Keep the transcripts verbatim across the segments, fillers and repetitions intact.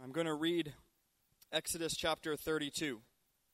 I'm going to read Exodus chapter thirty-two.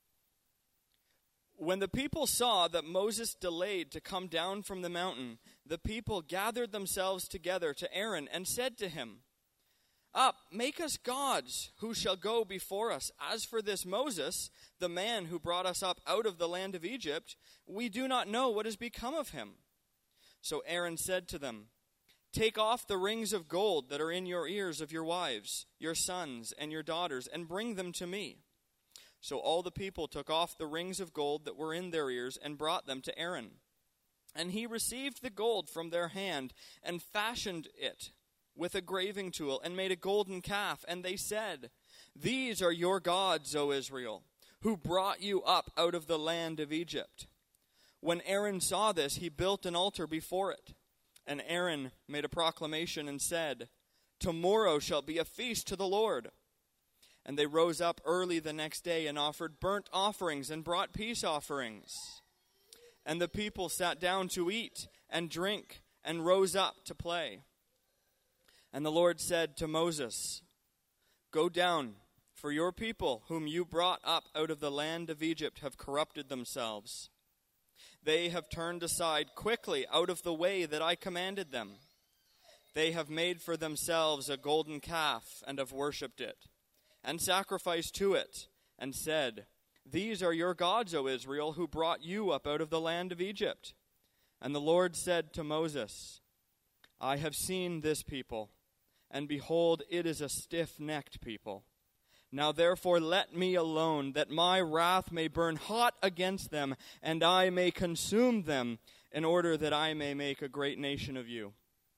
When the people saw that Moses delayed to come down from the mountain, the people gathered themselves together to Aaron and said to him, "Up, make us gods who shall go before us. As for this Moses, the man who brought us up out of the land of Egypt, we do not know what has become of him." So Aaron said to them, "Take off the rings of gold that are in your ears of your wives, your sons, and your daughters, and bring them to me." So all the people took off the rings of gold that were in their ears and brought them to Aaron. And he received the gold from their hand and fashioned it with a graving tool and made a golden calf. And they said, "These are your gods, O Israel, who brought you up out of the land of Egypt." When Aaron saw this, he built an altar before it. And Aaron made a proclamation and said, "Tomorrow shall be a feast to the Lord." And they rose up early the next day and offered burnt offerings and brought peace offerings. And the people sat down to eat and drink and rose up to play. And the Lord said to Moses, "Go down, for your people whom you brought up out of the land of Egypt have corrupted themselves. They have turned aside quickly out of the way that I commanded them. They have made for themselves a golden calf and have worshipped it, and sacrificed to it, and said, 'These are your gods, O Israel, who brought you up out of the land of Egypt.' And the Lord said to Moses, 'I have seen this people, and behold, it is a stiff-necked people. Now therefore let me alone, that my wrath may burn hot against them, and I may consume them, in order that I may make a great nation of you.'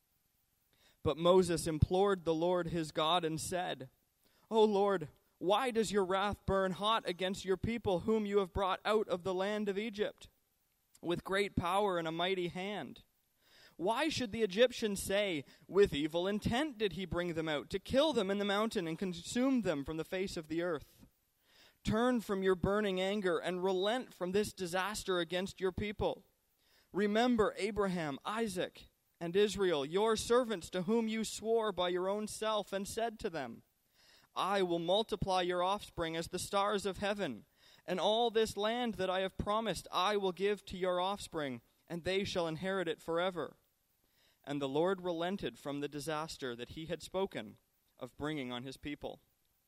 But Moses implored the Lord his God and said, 'O Lord, why does your wrath burn hot against your people whom you have brought out of the land of Egypt with great power and a mighty hand? Why should the Egyptians say, with evil intent did he bring them out, to kill them in the mountain and consume them from the face of the earth? Turn from your burning anger and relent from this disaster against your people. Remember Abraham, Isaac, and Israel, your servants, to whom you swore by your own self and said to them, I will multiply your offspring as the stars of heaven, and all this land that I have promised I will give to your offspring, and they shall inherit it forever.' And the Lord relented from the disaster that he had spoken of bringing on his people.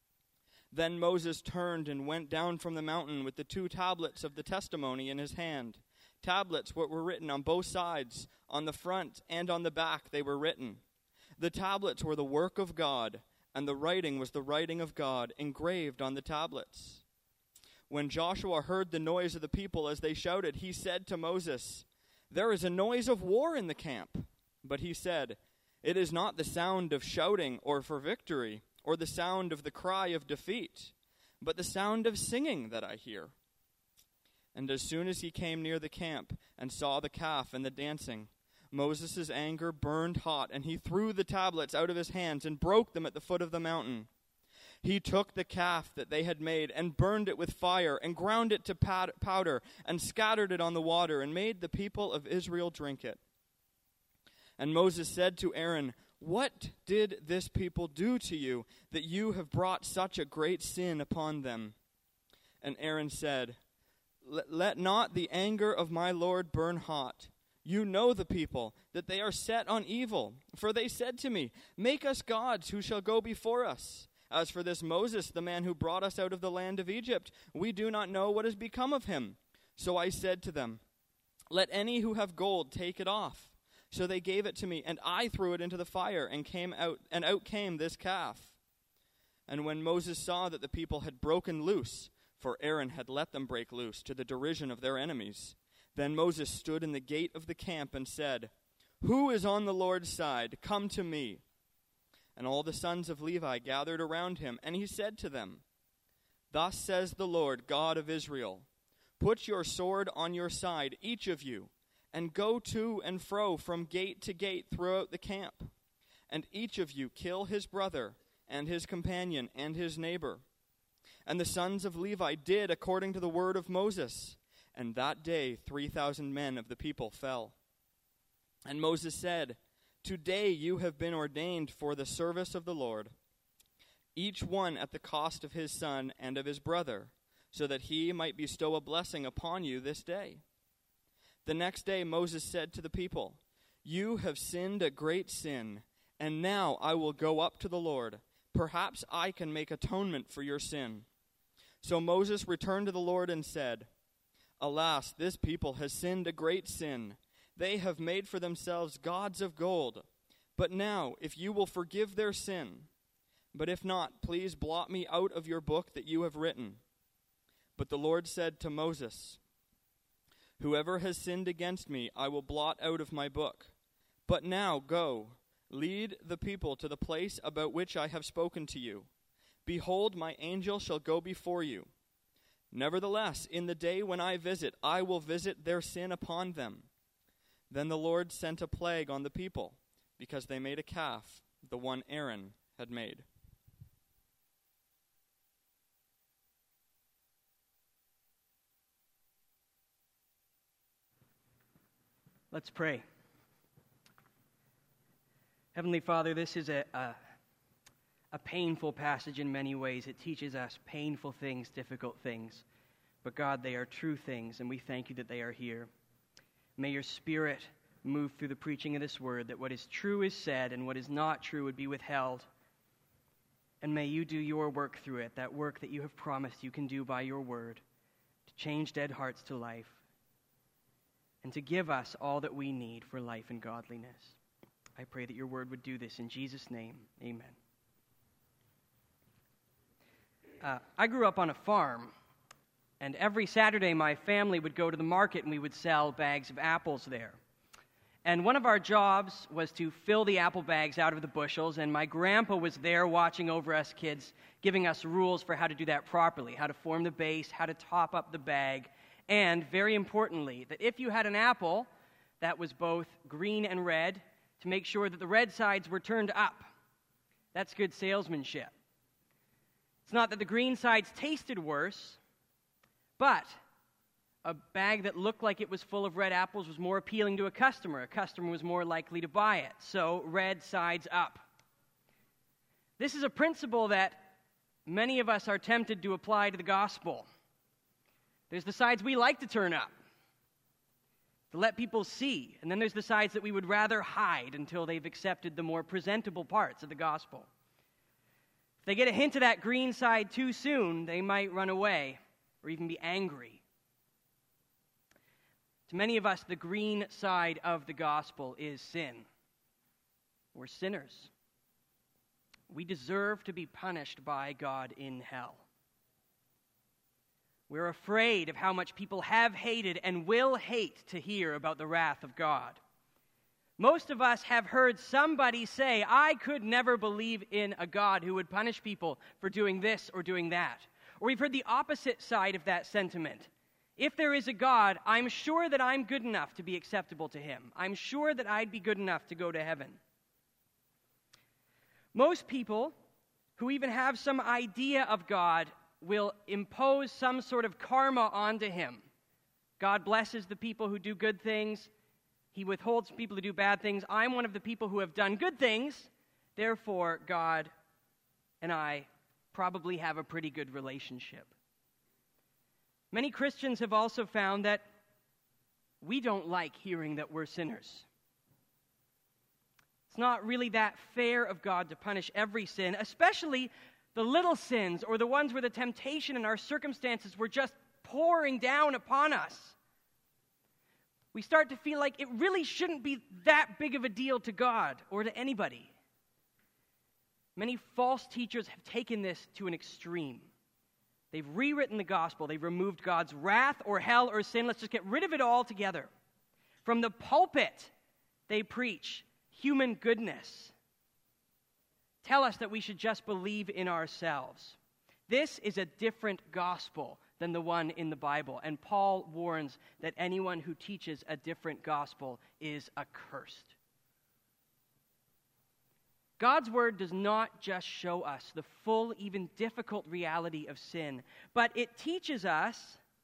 Then Moses turned and went down from the mountain with the two tablets of the testimony in his hand. Tablets what were written on both sides, on the front and on the back they were written. The tablets were the work of God, and the writing was the writing of God engraved on the tablets. When Joshua heard the noise of the people as they shouted, he said to Moses, 'There is a noise of war in the camp.' But he said, 'It is not the sound of shouting or for victory, or the sound of the cry of defeat, but the sound of singing that I hear.' And as soon as he came near the camp and saw the calf and the dancing, Moses' anger burned hot, and he threw the tablets out of his hands and broke them at the foot of the mountain. He took the calf that they had made and burned it with fire and ground it to powder and scattered it on the water and made the people of Israel drink it. And Moses said to Aaron, 'What did this people do to you, that you have brought such a great sin upon them?' And Aaron said, 'Let not the anger of my Lord burn hot. You know the people, that they are set on evil. For they said to me, Make us gods who shall go before us. As for this Moses, the man who brought us out of the land of Egypt, we do not know what has become of him.' So I said to them, 'Let any who have gold take it off.' So they gave it to me, and I threw it into the fire, and came out, and out came this calf. And when Moses saw that the people had broken loose, for Aaron had let them break loose, to the derision of their enemies, then Moses stood in the gate of the camp and said, 'Who is on the Lord's side? Come to me.' And all the sons of Levi gathered around him, and he said to them, 'Thus says the Lord, God of Israel, put your sword on your side, each of you, and go to and fro from gate to gate throughout the camp. And each of you kill his brother and his companion and his neighbor.' And the sons of Levi did according to the word of Moses. And that day three thousand men of the people fell. And Moses said, 'Today you have been ordained for the service of the Lord. each one at the cost of his son and of his brother, so that he might bestow a blessing upon you this day. The next day Moses said to the people, You have sinned a great sin, and now I will go up to the Lord. Perhaps I can make atonement for your sin. So Moses returned to the Lord and said, Alas, this people has sinned a great sin. They have made for themselves gods of gold. But now, if you will forgive their sin, but if not, please blot me out of your book that you have written. But the Lord said to Moses, Whoever has sinned against me, I will blot out of my book. But now go, lead the people to the place about which I have spoken to you. Behold, my angel shall go before you. Nevertheless, in the day when I visit, I will visit their sin upon them. Then the Lord sent a plague on the people, because they made a calf, the one Aaron had made. Let's pray. Heavenly Father, this is a, a, a painful passage in many ways. It teaches us painful things, difficult things. But God, they are true things, and we thank you that they are here. May your Spirit move through the preaching of this word, that what is true is said, and what is not true would be withheld. And may you do your work through it, that work that you have promised you can do by your word, to change dead hearts to life, and to give us all that we need for life and godliness. I pray that your word would do this in Jesus' name. Amen. Uh, I grew up on a farm, and every Saturday my family would go to the market and we would sell bags of apples there. And one of our jobs was to fill the apple bags out of the bushels, and my grandpa was there watching over us kids, giving us rules for how to do that properly, how to form the base, how to top up the bag, and, very importantly, that if you had an apple that was both green and red, to make sure that the red sides were turned up. That's good salesmanship. It's not that the green sides tasted worse, but a bag that looked like it was full of red apples was more appealing to a customer. A customer was more likely to buy it. So, red sides up. This is a principle that many of us are tempted to apply to the gospel. There's the sides we like to turn up, to let people see. And then there's the sides that we would rather hide until they've accepted the more presentable parts of the gospel. If they get a hint of that green side too soon, they might run away or even be angry. To many of us, the green side of the gospel is sin. We're sinners. We deserve to be punished by God in hell. We're afraid of how much people have hated and will hate to hear about the wrath of God. Most of us have heard somebody say, I could never believe in a God who would punish people for doing this or doing that. Or we've heard the opposite side of that sentiment. If there is a God, I'm sure that I'm good enough to be acceptable to him. I'm sure that I'd be good enough to go to heaven. Most people who even have some idea of God will impose some sort of karma onto him. God blesses the people who do good things. He withholds people who do bad things. I'm one of the people who have done good things. Therefore, God and I probably have a pretty good relationship. Many Christians have also found that we don't like hearing that we're sinners. It's not really that fair of God to punish every sin, especially the little sins, or the ones where the temptation and our circumstances were just pouring down upon us. We start to feel like it really shouldn't be that big of a deal to God or to anybody. Many false teachers have taken this to an extreme. They've rewritten the gospel. They've removed God's wrath or hell or sin. Let's just get rid of it all together. From the pulpit, they preach human goodness. Tell us that we should just believe in ourselves. This is a different gospel than the one in the Bible, and Paul warns that anyone who teaches a different gospel is accursed. God's word does not just show us the full, even difficult reality of sin, but it teaches us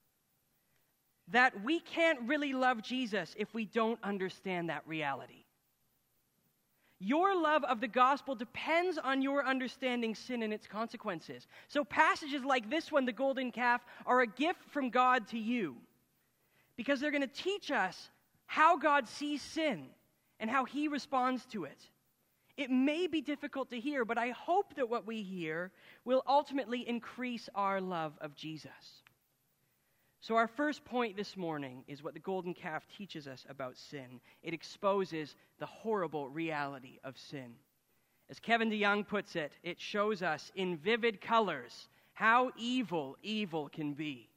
that we can't really love Jesus if we don't understand that reality. Your love of the gospel depends on your understanding sin and its consequences. So passages like this one, the golden calf, are a gift from God to you because they're going to teach us how God sees sin and how he responds to it. It may be difficult to hear, but I hope that what we hear will ultimately increase our love of Jesus. So our first point this morning is what the golden calf teaches us about sin. It exposes the horrible reality of sin. As Kevin DeYoung puts it, it shows us in vivid colors how evil evil can be.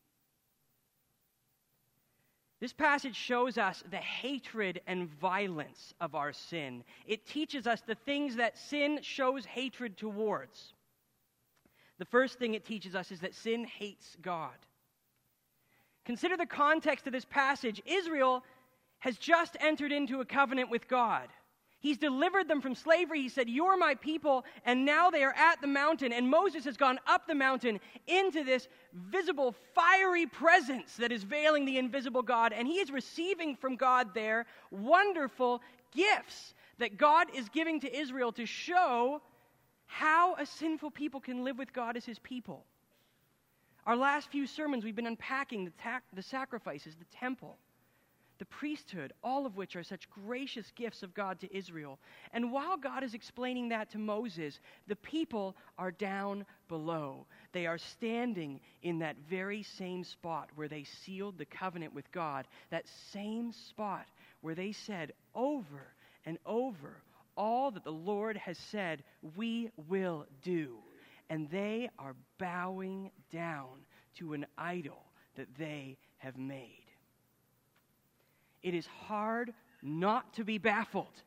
This passage shows us the hatred and violence of our sin. It teaches us the things that sin shows hatred towards. The first thing it teaches us is that sin hates God. Consider the context of this passage. Israel has just entered into a covenant with God. He's delivered them from slavery. He said, "You're my people," and now they are at the mountain, and Moses has gone up the mountain into this visible, fiery presence that is veiling the invisible God, and he is receiving from God there wonderful gifts that God is giving to Israel to show how a sinful people can live with God as his people. Our last few sermons, we've been unpacking the, ta- the sacrifices, the temple, the priesthood, all of which are such gracious gifts of God to Israel. And while God is explaining that to Moses, the people are down below. They are standing in that very same spot where they sealed the covenant with God, that same spot where they said over and over all that the Lord has said we will do. And they are bowing down to an idol that they have made. It is hard not to be baffled.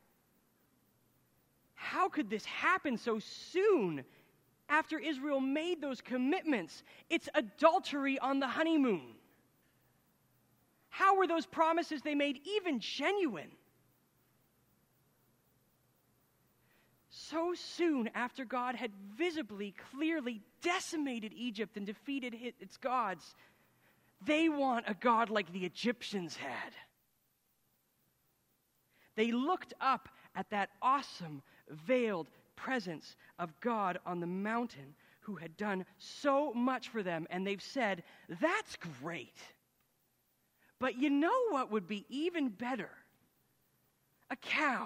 How could this happen so soon after Israel made those commitments? It's adultery on the honeymoon. How were those promises they made even genuine? So soon after God had visibly, clearly decimated Egypt and defeated its gods, they want a God like the Egyptians had. They looked up at that awesome, veiled presence of God on the mountain who had done so much for them, and they've said, "That's great. But you know what would be even better? A cow.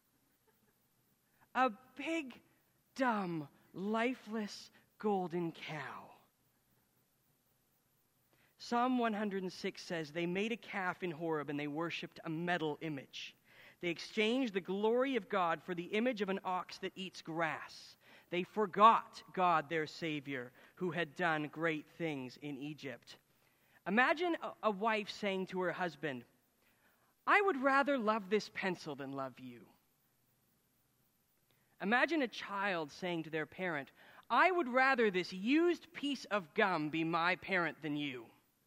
A big, dumb, lifeless, golden cow." Psalm one hundred six says, "They made a calf in Horeb and they worshipped a metal image. They exchanged the glory of God for the image of an ox that eats grass. They forgot God, their Savior, who had done great things in Egypt." Imagine a, a wife saying to her husband, "I would rather love this pencil than love you." Imagine a child saying to their parent, "I would rather this used piece of gum be my parent than you."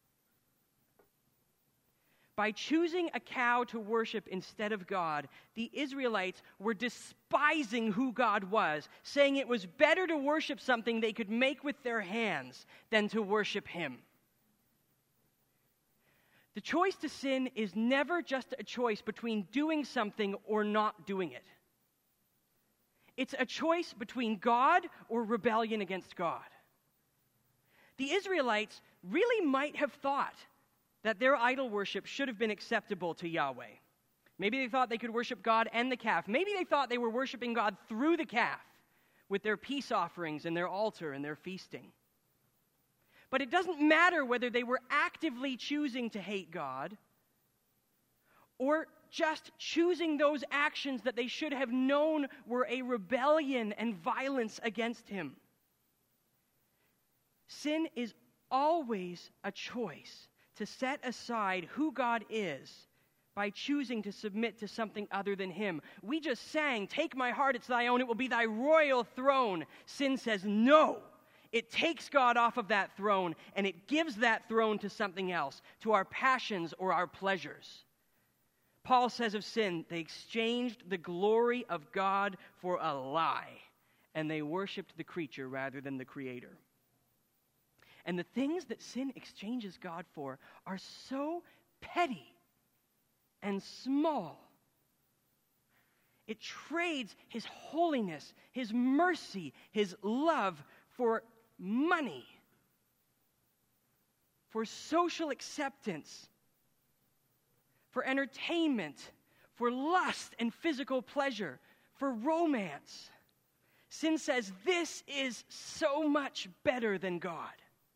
By choosing a cow to worship instead of God, the Israelites were despising who God was, saying it was better to worship something they could make with their hands than to worship him. The choice to sin is never just a choice between doing something or not doing it. It's a choice between God or rebellion against God. The Israelites really might have thought that their idol worship should have been acceptable to Yahweh. Maybe they thought they could worship God and the calf. Maybe they thought they were worshiping God through the calf with their peace offerings and their altar and their feasting. But it doesn't matter whether they were actively choosing to hate God or just choosing those actions that they should have known were a rebellion and violence against him. Sin is always a choice to set aside who God is by choosing to submit to something other than him. We just sang, "Take my heart, it's thy own, it will be thy royal throne." Sin says no. It takes God off of that throne and it gives that throne to something else, to our passions or our pleasures. Paul says of sin, they exchanged the glory of God for a lie, and they worshiped the creature rather than the Creator. And the things that sin exchanges God for are so petty and small. It trades his holiness, his mercy, his love for money, for social acceptance, for entertainment, for lust and physical pleasure, for romance. Sin says this is so much better than God.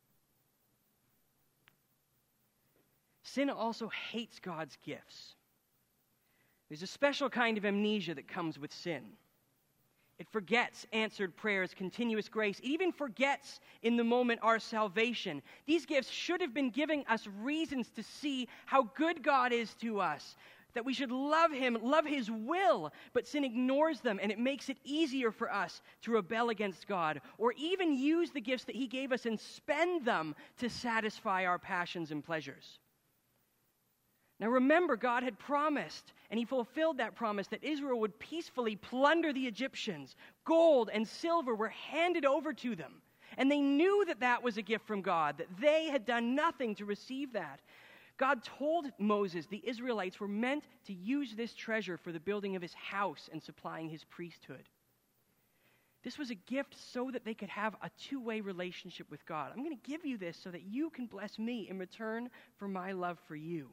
Sin also hates God's gifts. There's a special kind of amnesia that comes with sin. It forgets answered prayers, continuous grace. It even forgets in the moment our salvation. These gifts should have been giving us reasons to see how good God is to us, that we should love him, love his will, but sin ignores them, and it makes it easier for us to rebel against God, or even use the gifts that he gave us and spend them to satisfy our passions and pleasures. Now remember, God had promised, and he fulfilled that promise, that Israel would peacefully plunder the Egyptians. Gold and silver were handed over to them, and they knew that that was a gift from God, that they had done nothing to receive that. God told Moses the Israelites were meant to use this treasure for the building of his house and supplying his priesthood. This was a gift so that they could have a two-way relationship with God. I'm going to give you this so that you can bless me in return for my love for you.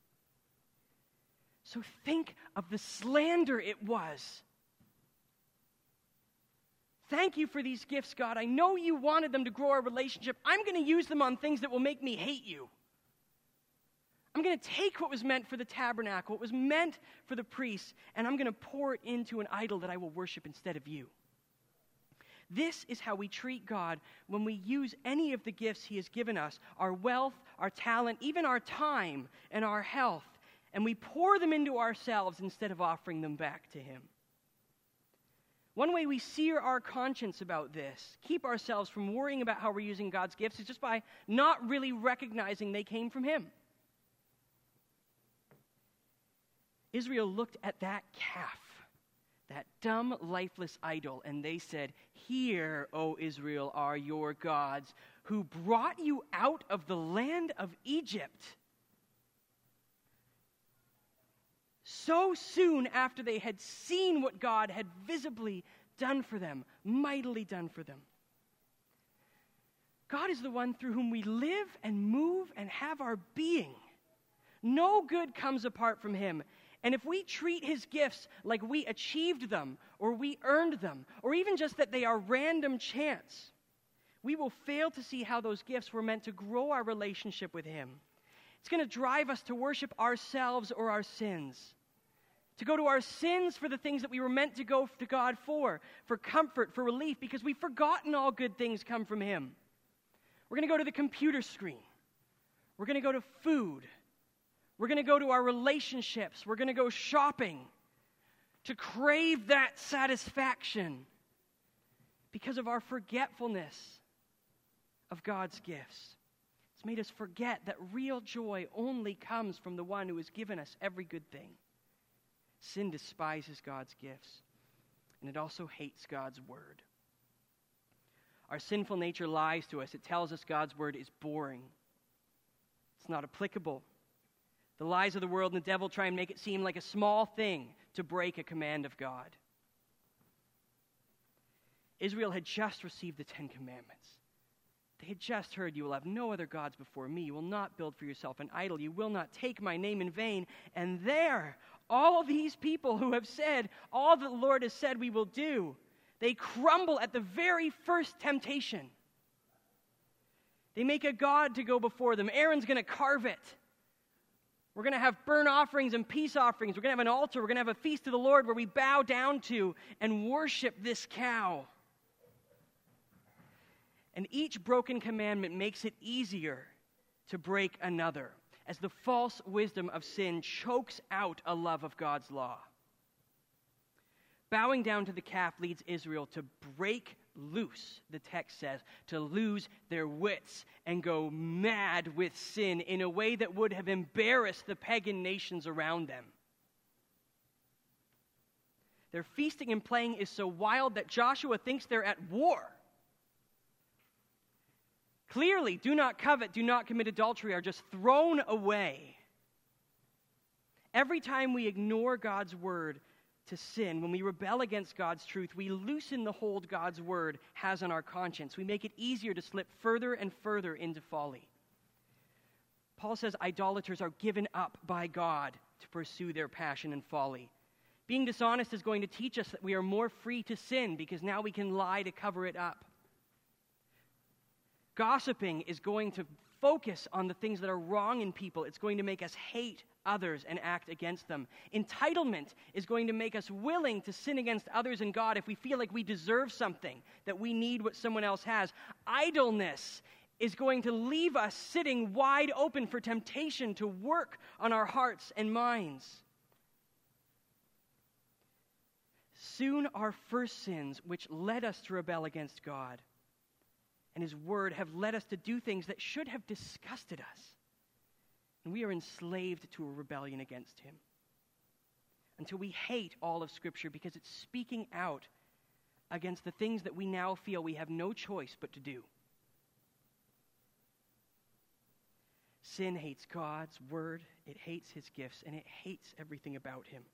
So think of the slander it was. Thank you for these gifts, God. I know you wanted them to grow our relationship. I'm going to use them on things that will make me hate you. I'm going to take what was meant for the tabernacle, what was meant for the priests, and I'm going to pour it into an idol that I will worship instead of you. This is how we treat God when we use any of the gifts he has given us, our wealth, our talent, even our time and our health, and we pour them into ourselves instead of offering them back to him. One way we sear our conscience about this, keep ourselves from worrying about how we're using God's gifts, is just by not really recognizing they came from him. Israel looked at that calf, that dumb, lifeless idol, and they said, "Here, O Israel, are your gods, who brought you out of the land of Egypt." So soon after they had seen what God had visibly done for them, mightily done for them. God is the one through whom we live and move and have our being. No good comes apart from him. And if we treat his gifts like we achieved them, or we earned them, or even just that they are random chance, we will fail to see how those gifts were meant to grow our relationship with him. It's going to drive us to worship ourselves or our sins, to go to our sins for the things that we were meant to go to God for, for comfort, for relief, because we've forgotten all good things come from him. We're going to go to the computer screen. We're going to go to food. We're going to go to our relationships. We're going to go shopping to crave that satisfaction because of our forgetfulness of God's gifts. It's made us forget that real joy only comes from the one who has given us every good thing. Sin despises God's gifts, and it also hates God's word. Our sinful nature lies to us. It tells us God's word is boring. It's not applicable. The lies of the world and the devil try and make it seem like a small thing to break a command of God. Israel had just received the Ten Commandments. They had just heard, "You will have no other gods before me. You will not build for yourself an idol. You will not take my name in vain." And there, all these people who have said all that the Lord has said we will do, they crumble at the very first temptation. They make a god to go before them. Aaron's going to carve it. We're going to have burnt offerings and peace offerings. We're going to have an altar. We're going to have a feast of the Lord where we bow down to and worship this cow. And each broken commandment makes it easier to break another, as the false wisdom of sin chokes out a love of God's law. Bowing down to the calf leads Israel to break loose, the text says, to lose their wits and go mad with sin in a way that would have embarrassed the pagan nations around them. Their feasting and playing is so wild that Joshua thinks they're at war. Clearly, do not covet, do not commit adultery are just thrown away. Every time we ignore God's word, to sin, when we rebel against God's truth, we loosen the hold God's word has on our conscience. We make it easier to slip further and further into folly. Paul says idolaters are given up by God to pursue their passion and folly. Being dishonest is going to teach us that we are more free to sin because now we can lie to cover it up. Gossiping is going to focus on the things that are wrong in people. It's going to make us hate others and act against them. Entitlement is going to make us willing to sin against others and God if we feel like we deserve something, that we need what someone else has. Idleness is going to leave us sitting wide open for temptation to work on our hearts and minds. Soon our first sins, which led us to rebel against God and His Word, have led us to do things that should have disgusted us. And we are enslaved to a rebellion against Him until we hate all of Scripture because it's speaking out against the things that we now feel we have no choice but to do. Sin hates God's Word, it hates His gifts, and it hates everything about Him.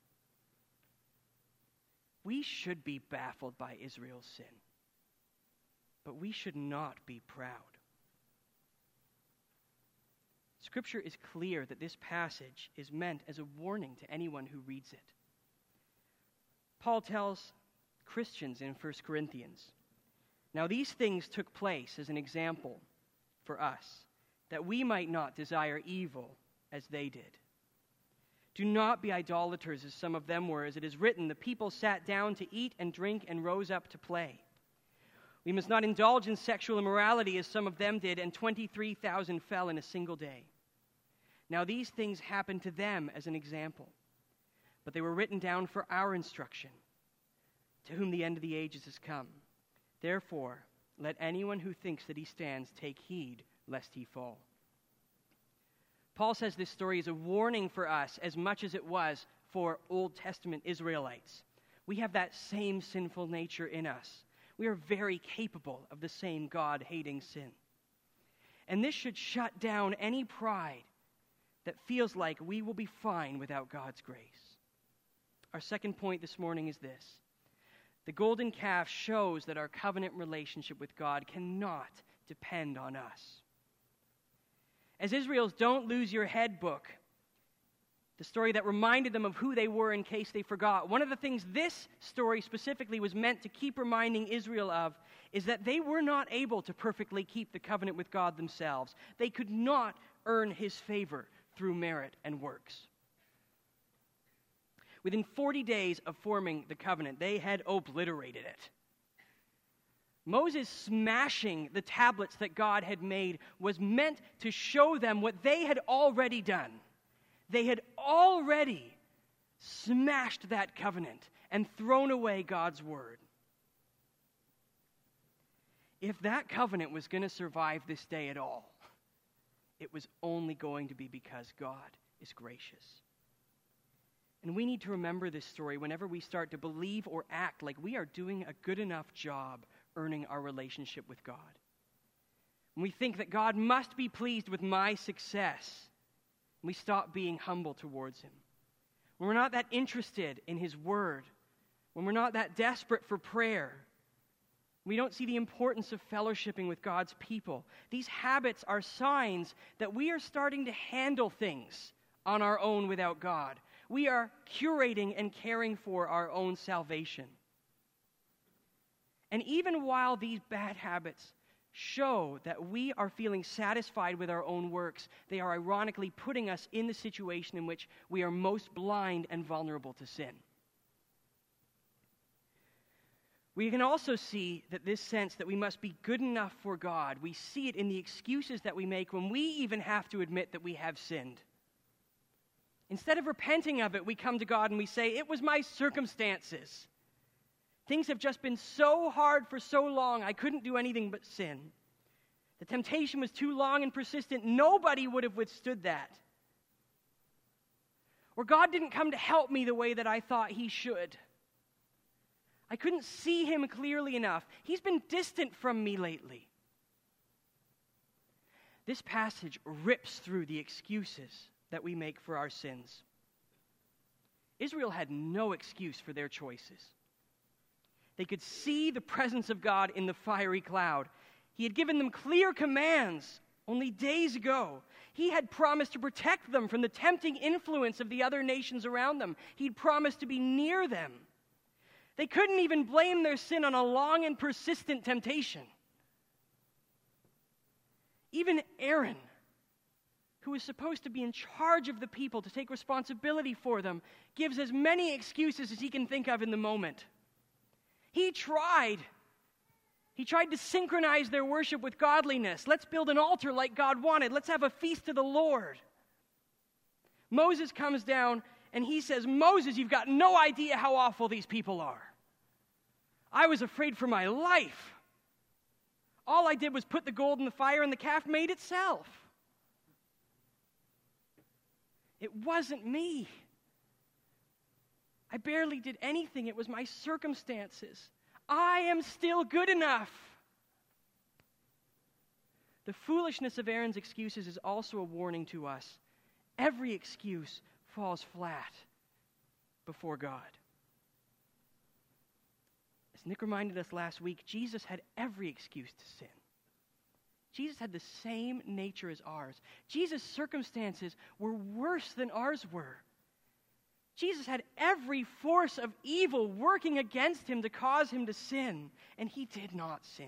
We should be baffled by Israel's sin, but we should not be proud. Scripture is clear that this passage is meant as a warning to anyone who reads it. Paul tells Christians in First Corinthians, "Now these things took place as an example for us, that we might not desire evil as they did. Do not be idolaters as some of them were, as it is written, the people sat down to eat and drink and rose up to play. We must not indulge in sexual immorality as some of them did, and twenty-three thousand fell in a single day. Now these things happened to them as an example, but they were written down for our instruction, to whom the end of the ages has come. Therefore, let anyone who thinks that he stands take heed lest he fall." Paul says this story is a warning for us as much as it was for Old Testament Israelites. We have that same sinful nature in us. We are very capable of the same God-hating sin. And this should shut down any pride that feels like we will be fine without God's grace. Our second point this morning is this. The golden calf shows that our covenant relationship with God cannot depend on us. As Israel's Don't Lose Your Head book, the story that reminded them of who they were in case they forgot, one of the things this story specifically was meant to keep reminding Israel of is that they were not able to perfectly keep the covenant with God themselves. They could not earn His favor through merit and works. Within forty days of forming the covenant, they had obliterated it. Moses smashing the tablets that God had made was meant to show them what they had already done. They had already smashed that covenant and thrown away God's word. If that covenant was going to survive this day at all, it was only going to be because God is gracious. And we need to remember this story whenever we start to believe or act like we are doing a good enough job earning our relationship with God. When we think that God must be pleased with my success, we stop being humble towards Him. When we're not that interested in His word, when we're not that desperate for prayer, we don't see the importance of fellowshipping with God's people. These habits are signs that we are starting to handle things on our own without God. We are curating and caring for our own salvation. And even while these bad habits show that we are feeling satisfied with our own works, they are ironically putting us in the situation in which we are most blind and vulnerable to sin. We can also see that this sense that we must be good enough for God, we see it in the excuses that we make when we even have to admit that we have sinned. Instead of repenting of it, we come to God and we say, "It was my circumstances. Things have just been so hard for so long, I couldn't do anything but sin. The temptation was too long and persistent. Nobody would have withstood that. Or God didn't come to help me the way that I thought He should. I couldn't see Him clearly enough. He's been distant from me lately." This passage rips through the excuses that we make for our sins. Israel had no excuse for their choices. They could see the presence of God in the fiery cloud. He had given them clear commands only days ago. He had promised to protect them from the tempting influence of the other nations around them. He'd promised to be near them. They couldn't even blame their sin on a long and persistent temptation. Even Aaron, who was supposed to be in charge of the people, to take responsibility for them, gives as many excuses as he can think of in the moment. He tried. He tried to synchronize their worship with godliness. Let's build an altar like God wanted. Let's have a feast to the Lord. Moses comes down and he says, Moses, you've got no idea how awful these people are. I was afraid for my life. All I did was put the gold in the fire and the calf made itself. It wasn't me. I barely did anything. It was my circumstances. I am still good enough. The foolishness of Aaron's excuses is also a warning to us. Every excuse falls flat before God. As Nick reminded us last week, Jesus had every excuse to sin. Jesus had the same nature as ours. Jesus' circumstances were worse than ours were. Jesus had every force of evil working against him to cause him to sin, and he did not sin.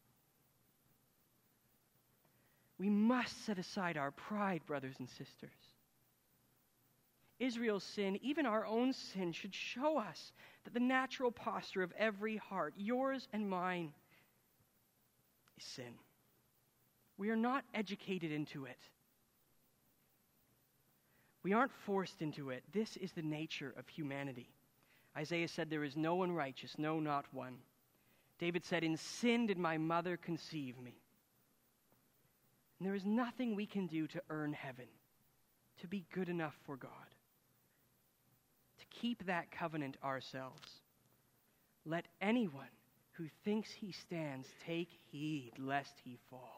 We must set aside our pride, brothers and sisters. Israel's sin, even our own sin, should show us that the natural posture of every heart, yours and mine, is sin. We are not educated into it. We aren't forced into it. This is the nature of humanity. Isaiah said, there is no one righteous, no, not one. David said, in sin did my mother conceive me. And there is nothing we can do to earn heaven, to be good enough for God, to keep that covenant ourselves. Let anyone who thinks he stands take heed lest he fall.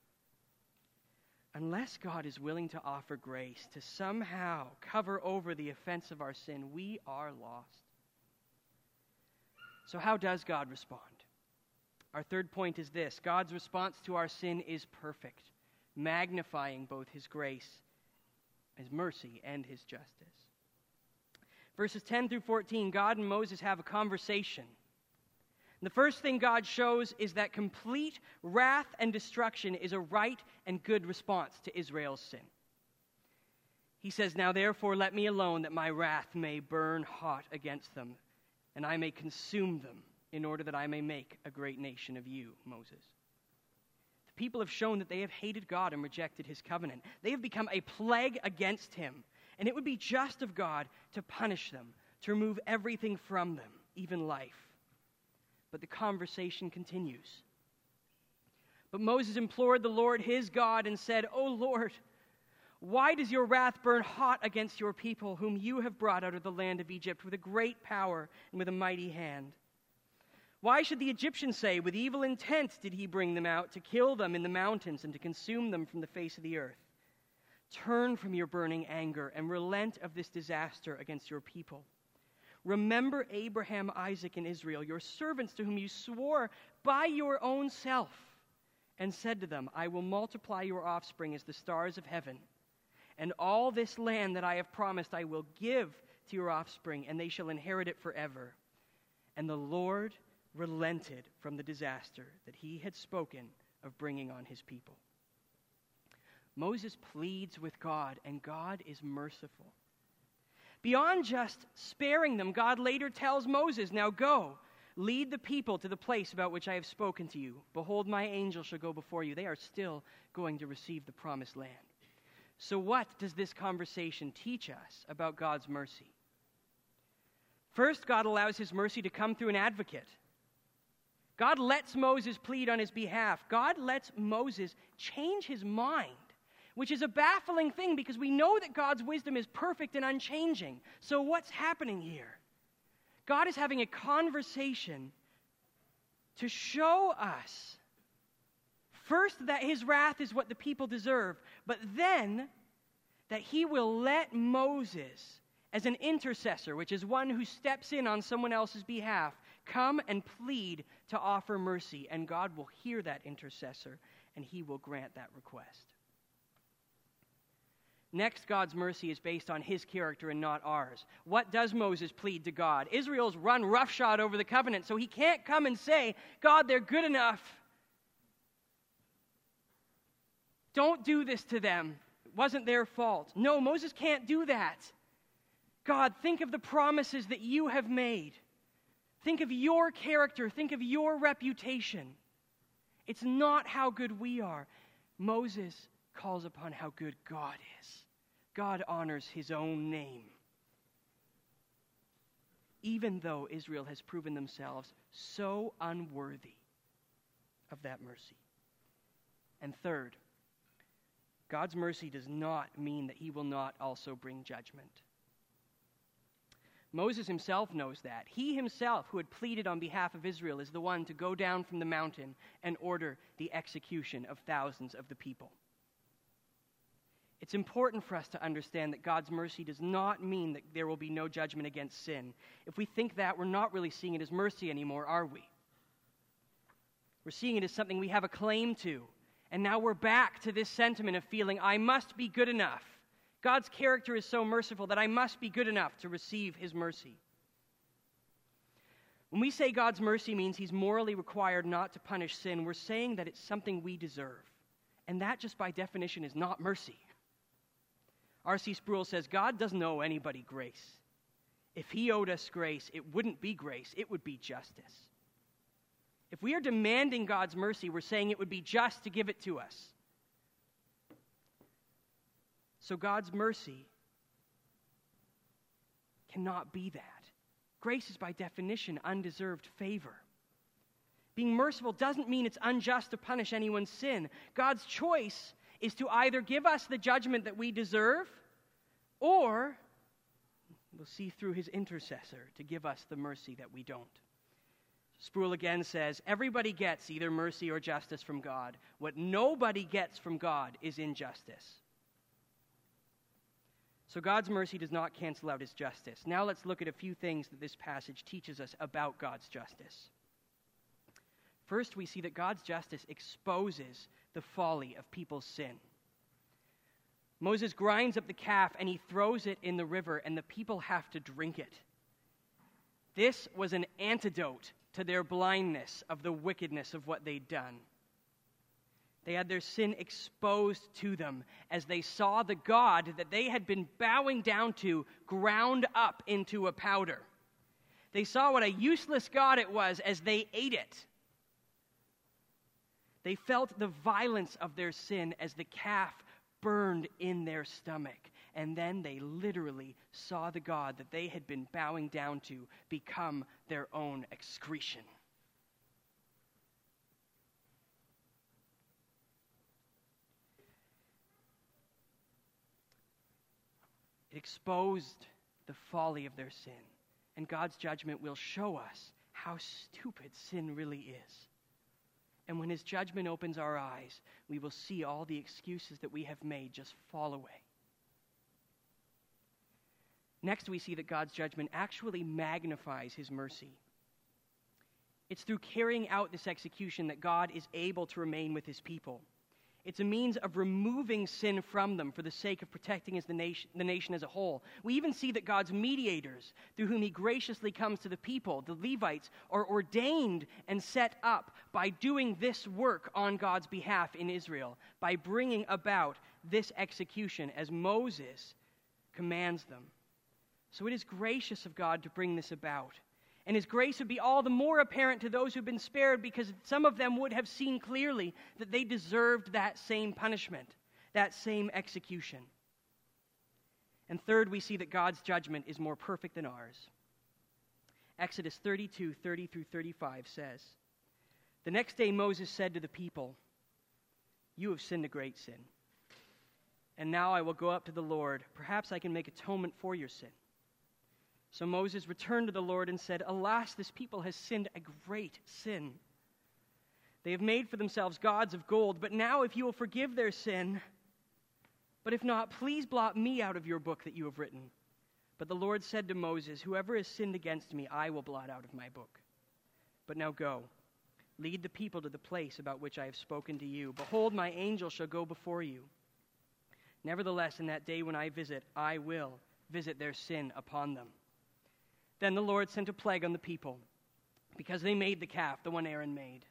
Unless God is willing to offer grace to somehow cover over the offense of our sin, we are lost. So how does God respond? Our third point is this: God's response to our sin is perfect, magnifying both his grace, his mercy, and his justice. Verses ten through fourteen, God and Moses have a conversation. The first thing God shows is that complete wrath and destruction is a right and good response to Israel's sin. He says, now therefore let me alone, that my wrath may burn hot against them, and I may consume them, in order that I may make a great nation of you, Moses. The people have shown that they have hated God and rejected his covenant. They have become a plague against him, and it would be just of God to punish them, to remove everything from them, even life. But the conversation continues. But Moses implored the Lord his God and said, O Lord, why does your wrath burn hot against your people, whom you have brought out of the land of Egypt with a great power and with a mighty hand? Why should the Egyptians say, with evil intent did he bring them out, to kill them in the mountains and to consume them from the face of the earth? Turn from your burning anger and relent of this disaster against your people. Remember Abraham, Isaac, and Israel, your servants to whom you swore by your own self, and said to them, I will multiply your offspring as the stars of heaven, and all this land that I have promised I will give to your offspring, and they shall inherit it forever. And the Lord relented from the disaster that he had spoken of bringing on his people. Moses pleads with God, and God is merciful. Beyond just sparing them, God later tells Moses, now go, lead the people to the place about which I have spoken to you. Behold, my angel shall go before you. They are still going to receive the promised land. So what does this conversation teach us about God's mercy? First, God allows his mercy to come through an advocate. God lets Moses plead on his behalf. God lets Moses change his mind, which is a baffling thing because we know that God's wisdom is perfect and unchanging. So what's happening here? God is having a conversation to show us, first, that his wrath is what the people deserve, but then that he will let Moses as an intercessor, which is one who steps in on someone else's behalf, come and plead to offer mercy, and God will hear that intercessor, and he will grant that request. Next, God's mercy is based on his character and not ours. What does Moses plead to God? Israel's run roughshod over the covenant, so he can't come and say, God, they're good enough. Don't do this to them. It wasn't their fault. No, Moses can't do that. God, think of the promises that you have made. Think of your character. Think of your reputation. It's not how good we are. Moses calls upon how good God is. God honors his own name. Even though Israel has proven themselves so unworthy of that mercy. And third, God's mercy does not mean that he will not also bring judgment. Moses himself knows that. He himself, who had pleaded on behalf of Israel, is the one to go down from the mountain and order the execution of thousands of the people. It's important for us to understand that God's mercy does not mean that there will be no judgment against sin. If we think that, we're not really seeing it as mercy anymore, are we? We're seeing it as something we have a claim to. And now we're back to this sentiment of feeling, I must be good enough. God's character is so merciful that I must be good enough to receive his mercy. When we say God's mercy means he's morally required not to punish sin, we're saying that it's something we deserve. And that just by definition is not mercy. R C Sproul says, God doesn't owe anybody grace. If he owed us grace, it wouldn't be grace, it would be justice. If we are demanding God's mercy, we're saying it would be just to give it to us. So God's mercy cannot be that. Grace is by definition undeserved favor. Being merciful doesn't mean it's unjust to punish anyone's sin. God's choice is to either give us the judgment that we deserve, or we'll see through his intercessor to give us the mercy that we don't. Sproul again says, everybody gets either mercy or justice from God. What nobody gets from God is injustice. So God's mercy does not cancel out his justice. Now let's look at a few things that this passage teaches us about God's justice. First, we see that God's justice exposes the folly of people's sin. Moses grinds up the calf and he throws it in the river, and the people have to drink it. This was an antidote to their blindness of the wickedness of what they'd done. They had their sin exposed to them as they saw the God that they had been bowing down to ground up into a powder. They saw what a useless God it was as they ate it. They felt the violence of their sin as the calf burned in their stomach. And then they literally saw the God that they had been bowing down to become their own excretion. It exposed the folly of their sin. And God's judgment will show us how stupid sin really is. And when his judgment opens our eyes, we will see all the excuses that we have made just fall away. Next, we see that God's judgment actually magnifies his mercy. It's through carrying out this execution that God is able to remain with his people. It's a means of removing sin from them for the sake of protecting his, the, nation, the nation as a whole. We even see that God's mediators, through whom he graciously comes to the people, the Levites, are ordained and set up by doing this work on God's behalf in Israel, by bringing about this execution as Moses commands them. So it is gracious of God to bring this about. And his grace would be all the more apparent to those who've been spared, because some of them would have seen clearly that they deserved that same punishment, that same execution. And third, we see that God's judgment is more perfect than ours. Exodus thirty-two, thirty through thirty-five says, "The next day Moses said to the people, 'You have sinned a great sin. And now I will go up to the Lord. Perhaps I can make atonement for your sin.' So Moses returned to the Lord and said, 'Alas, this people has sinned a great sin. They have made for themselves gods of gold, but now if you will forgive their sin, but if not, please blot me out of your book that you have written.' But the Lord said to Moses, whoever has sinned against me, I will blot out of my book. But now go, lead the people to the place about which I have spoken to you. Behold, my angel shall go before you. Nevertheless, in that day when I visit, I will visit their sin upon them. Then the Lord sent a plague on the people, because they made the calf, the one Aaron made.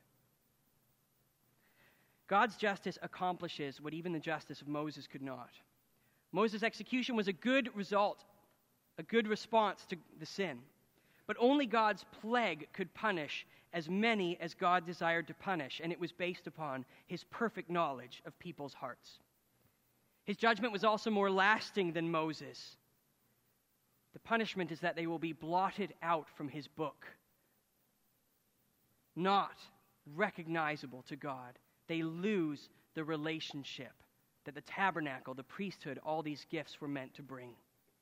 God's justice accomplishes what even the justice of Moses could not. Moses' execution was a good result, a good response to the sin. But only God's plague could punish as many as God desired to punish, and it was based upon his perfect knowledge of people's hearts. His judgment was also more lasting than Moses. The punishment is that they will be blotted out from his book, not recognizable to God. They lose the relationship that the tabernacle, the priesthood, all these gifts were meant to bring.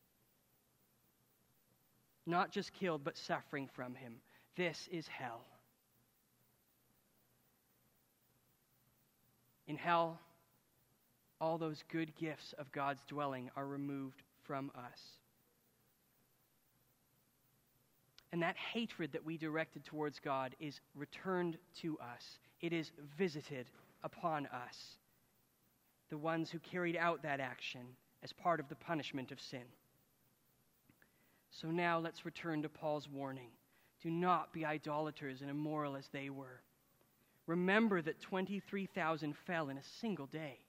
Not just killed, but suffering from him. This is hell. In hell, all those good gifts of God's dwelling are removed from us. And that hatred that we directed towards God is returned to us. It is visited upon us, the ones who carried out that action as part of the punishment of sin. So now let's return to Paul's warning. Do not be idolaters and immoral as they were. Remember that twenty-three thousand fell in a single day.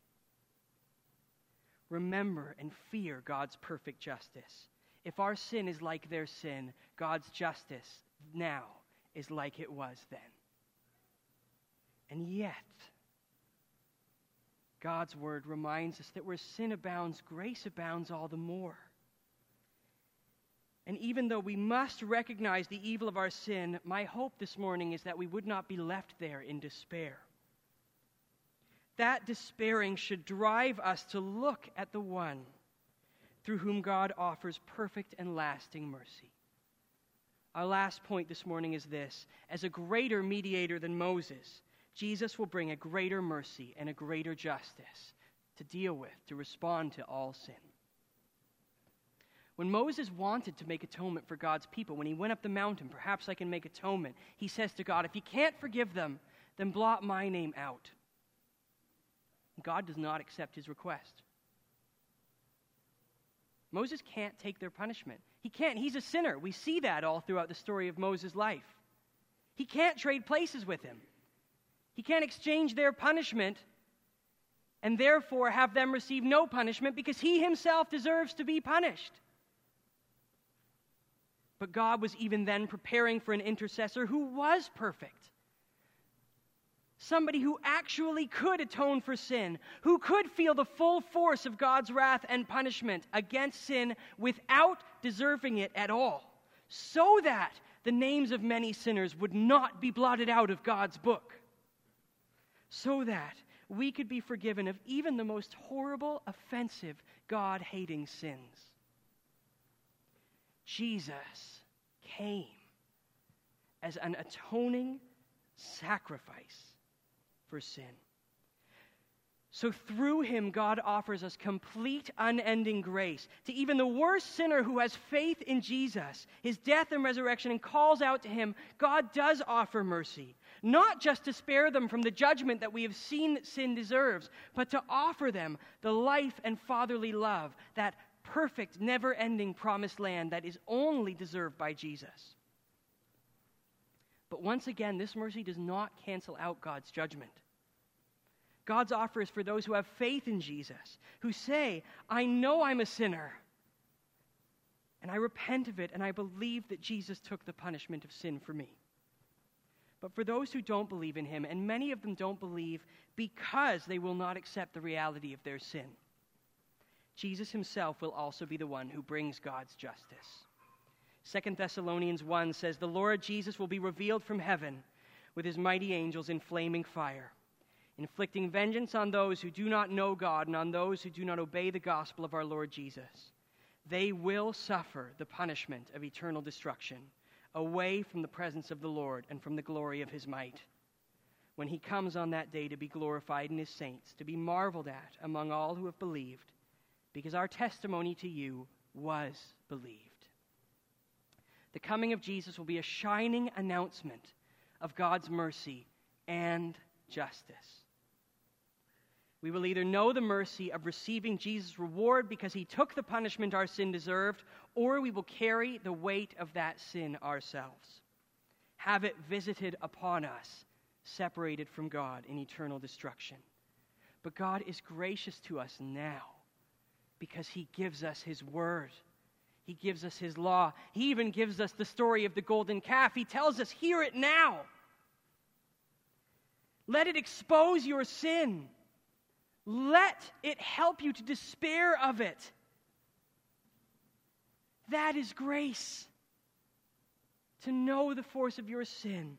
Remember and fear God's perfect justice. If our sin is like their sin, God's justice now is like it was then. And yet, God's word reminds us that where sin abounds, grace abounds all the more. And even though we must recognize the evil of our sin, my hope this morning is that we would not be left there in despair. That despairing should drive us to look at the one through whom God offers perfect and lasting mercy. Our last point this morning is this: as a greater mediator than Moses, Jesus will bring a greater mercy and a greater justice to deal with, to respond to all sin. When Moses wanted to make atonement for God's people, when he went up the mountain, perhaps I can make atonement, he says to God, if you can't forgive them, then blot my name out. God does not accept his request. Moses can't take their punishment. He can't. He's a sinner. We see that all throughout the story of Moses' life. He can't trade places with him. He can't exchange their punishment and therefore have them receive no punishment because he himself deserves to be punished. But God was even then preparing for an intercessor who was perfect. Somebody who actually could atone for sin, who could feel the full force of God's wrath and punishment against sin without deserving it at all, so that the names of many sinners would not be blotted out of God's book, so that we could be forgiven of even the most horrible, offensive, God-hating sins. Jesus came as an atoning sacrifice for sin. So through him, God offers us complete, unending grace to even the worst sinner who has faith in Jesus, his death and resurrection, and calls out to him. God does offer mercy, not just to spare them from the judgment that we have seen that sin deserves, but to offer them the life and fatherly love, that perfect, never-ending promised land that is only deserved by Jesus. But once again, this mercy does not cancel out God's judgment. God's offer is for those who have faith in Jesus, who say, I know I'm a sinner, and I repent of it, and I believe that Jesus took the punishment of sin for me. But for those who don't believe in him, and many of them don't believe because they will not accept the reality of their sin, Jesus himself will also be the one who brings God's justice. Second Thessalonians one says, the Lord Jesus will be revealed from heaven with his mighty angels in flaming fire, inflicting vengeance on those who do not know God and on those who do not obey the gospel of our Lord Jesus. They will suffer the punishment of eternal destruction, away from the presence of the Lord and from the glory of his might, when he comes on that day to be glorified in his saints, to be marveled at among all who have believed, because our testimony to you was believed. The coming of Jesus will be a shining announcement of God's mercy and justice. We will either know the mercy of receiving Jesus' reward because he took the punishment our sin deserved, or we will carry the weight of that sin ourselves, have it visited upon us, separated from God in eternal destruction. But God is gracious to us now because he gives us his word. He gives us his law. He even gives us the story of the golden calf. He tells us, hear it now. Let it expose your sin. Let it help you to despair of it. That is grace. To know the force of your sin.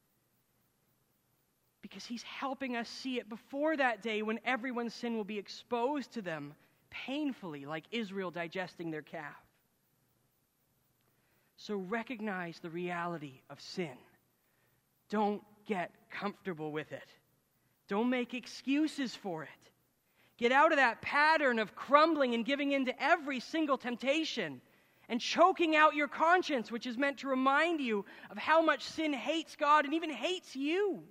Because he's helping us see it before that day when everyone's sin will be exposed to them painfully, like Israel digesting their calf. So recognize the reality of sin. Don't get comfortable with it. Don't make excuses for it. Get out of that pattern of crumbling and giving in to every single temptation and choking out your conscience, which is meant to remind you of how much sin hates God and even hates you.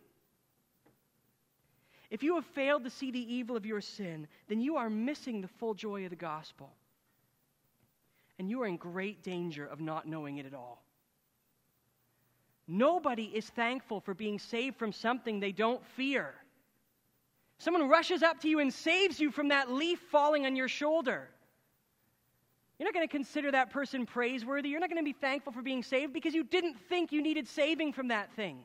If you have failed to see the evil of your sin, then you are missing the full joy of the gospel. And you are in great danger of not knowing it at all. Nobody is thankful for being saved from something they don't fear. Someone rushes up to you and saves you from that leaf falling on your shoulder. You're not going to consider that person praiseworthy. You're not going to be thankful for being saved because you didn't think you needed saving from that thing.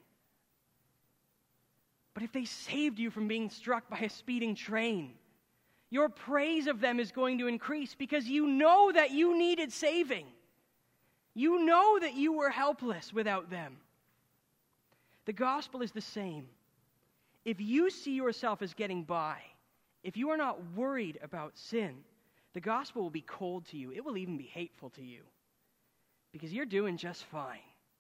But if they saved you from being struck by a speeding train, your praise of them is going to increase because you know that you needed saving. You know that you were helpless without them. The gospel is the same. If you see yourself as getting by, if you are not worried about sin, the gospel will be cold to you. It will even be hateful to you because you're doing just fine.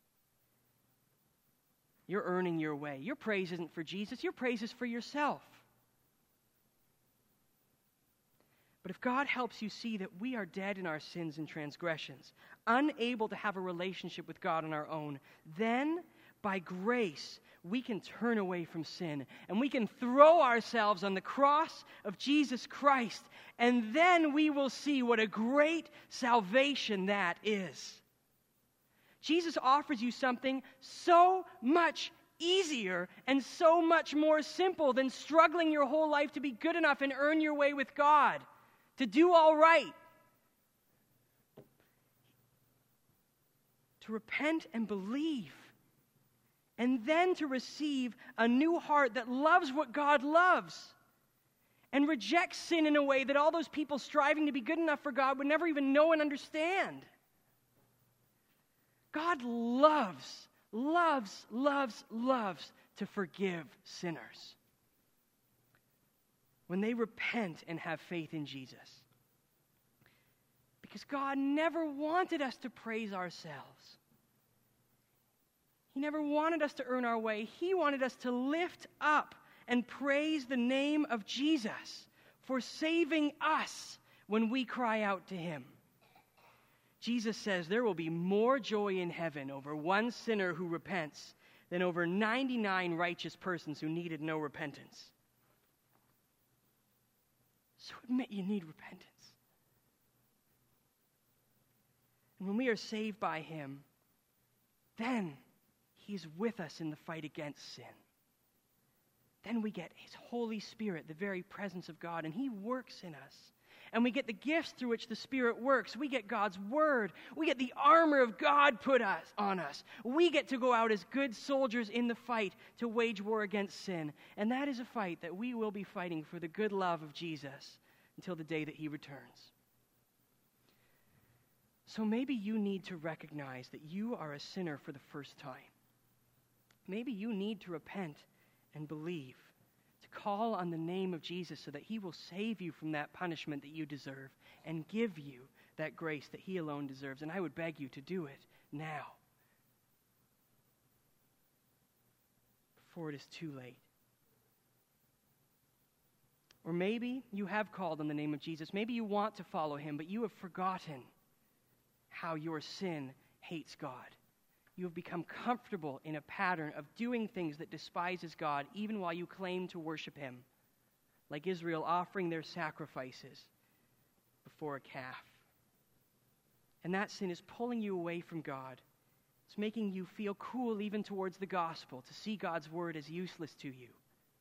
You're earning your way. Your praise isn't for Jesus. Your praise is for yourself. But if God helps you see that we are dead in our sins and transgressions, unable to have a relationship with God on our own, then by grace we can turn away from sin and we can throw ourselves on the cross of Jesus Christ, and then we will see what a great salvation that is. Jesus offers you something so much easier and so much more simple than struggling your whole life to be good enough and earn your way with God, to do all right. To repent and believe, and then to receive a new heart that loves what God loves and rejects sin in a way that all those people striving to be good enough for God would never even know and understand. God loves, loves, loves, loves to forgive sinners when they repent and have faith in Jesus. Because God never wanted us to praise ourselves. He never wanted us to earn our way. He wanted us to lift up and praise the name of Jesus for saving us when we cry out to him. Jesus says there will be more joy in heaven over one sinner who repents than over ninety-nine righteous persons who needed no repentance. So admit you need repentance. And when we are saved by him, then he's with us in the fight against sin. Then we get his Holy Spirit, the very presence of God, and he works in us. And we get the gifts through which the Spirit works. We get God's word. We get the armor of God put us, on us. We get to go out as good soldiers in the fight to wage war against sin. And that is a fight that we will be fighting for the good love of Jesus until the day that he returns. So maybe you need to recognize that you are a sinner for the first time. Maybe you need to repent and believe, to call on the name of Jesus so that he will save you from that punishment that you deserve and give you that grace that he alone deserves. And I would beg you to do it now, before it is too late. Or maybe you have called on the name of Jesus. Maybe you want to follow him, but you have forgotten how your sin hates God. You have become comfortable in a pattern of doing things that despises God even while you claim to worship him, like Israel offering their sacrifices before a calf. And that sin is pulling you away from God. It's making you feel cool even towards the gospel, to see God's word as useless to you.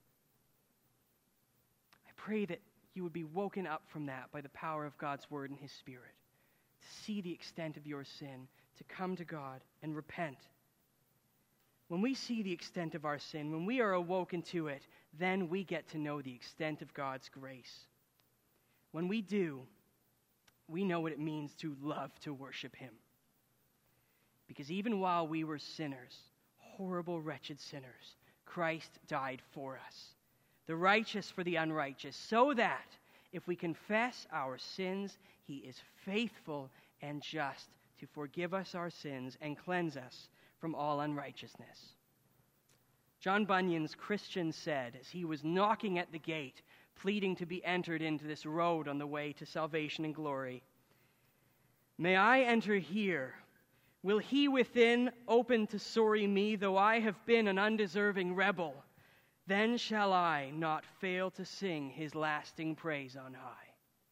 I pray that you would be woken up from that by the power of God's word and his Spirit, to see the extent of your sin, to come to God and repent. When we see the extent of our sin, when we are awoken to it, then we get to know the extent of God's grace. When we do, we know what it means to love to worship him. Because even while we were sinners, horrible, wretched sinners, Christ died for us, the righteous for the unrighteous, so that if we confess our sins, he is faithful and just to forgive us our sins and cleanse us from all unrighteousness. John Bunyan's Christian said, as he was knocking at the gate, pleading to be entered into this road on the way to salvation and glory, "May I enter here? Will he within open to sorry me, though I have been an undeserving rebel? Then shall I not fail to sing his lasting praise on high."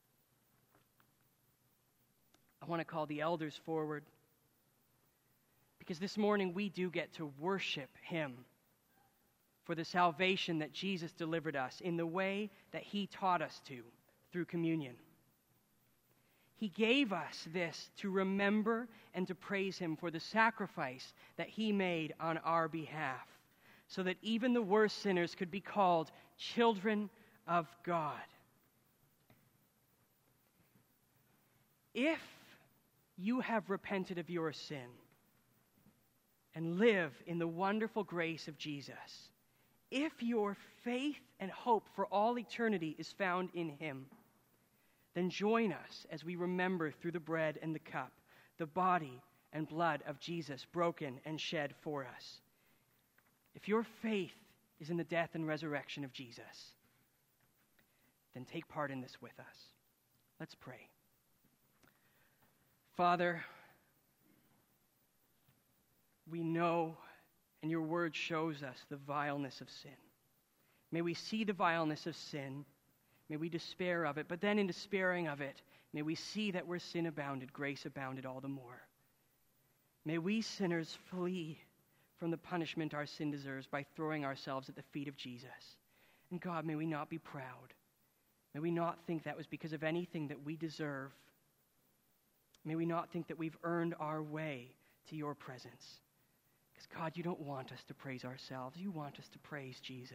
I want to call the elders forward, because this morning we do get to worship him for the salvation that Jesus delivered us in the way that he taught us to through communion. He gave us this to remember and to praise him for the sacrifice that he made on our behalf, so that even the worst sinners could be called children of God. If you have repented of your sin and live in the wonderful grace of Jesus, if your faith and hope for all eternity is found in him, then join us as we remember through the bread and the cup the body and blood of Jesus broken and shed for us. If your faith is in the death and resurrection of Jesus, then take part in this with us. Let's pray. Father, we know, and your word shows us the vileness of sin. May we see the vileness of sin. May we despair of it. But then in despairing of it, may we see that where sin abounded, grace abounded all the more. May we sinners flee from the punishment our sin deserves by throwing ourselves at the feet of Jesus. And God, may we not be proud. May we not think that was because of anything that we deserve. May we not think that we've earned our way to your presence. Because God, you don't want us to praise ourselves. You want us to praise Jesus.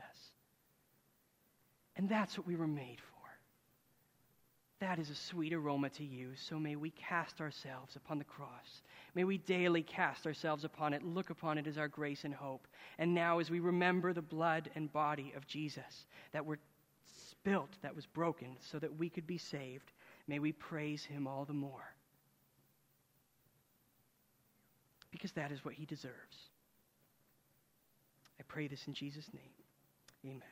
And that's what we were made for. That is a sweet aroma to you. So may we cast ourselves upon the cross. May we daily cast ourselves upon it, look upon it as our grace and hope. And now as we remember the blood and body of Jesus that were spilt, that was broken, so that we could be saved, may we praise him all the more. Because that is what he deserves. I pray this in Jesus' name. Amen.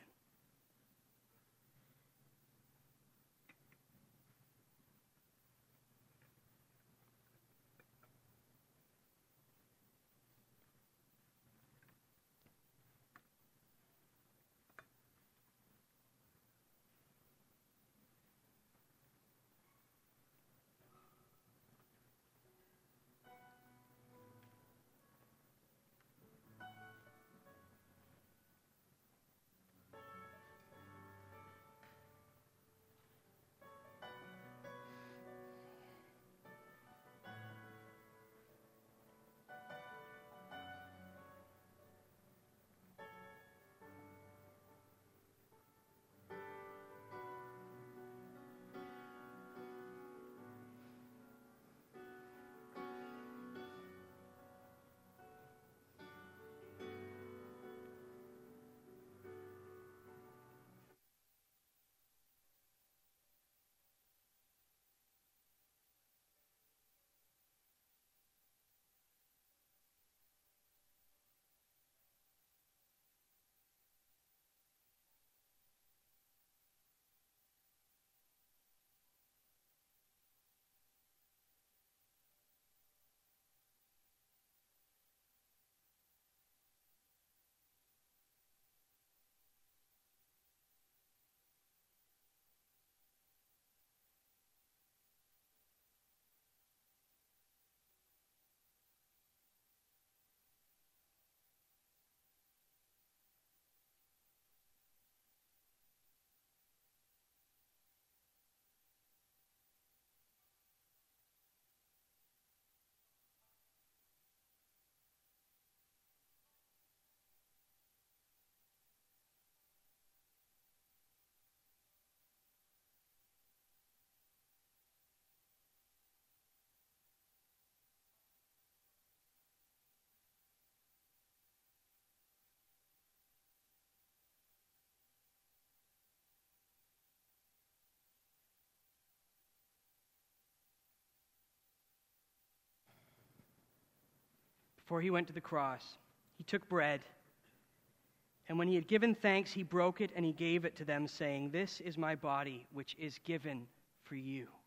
before he went to the cross, he took bread, and when he had given thanks, he broke it and he gave it to them, saying, "This is my body, which is given for you.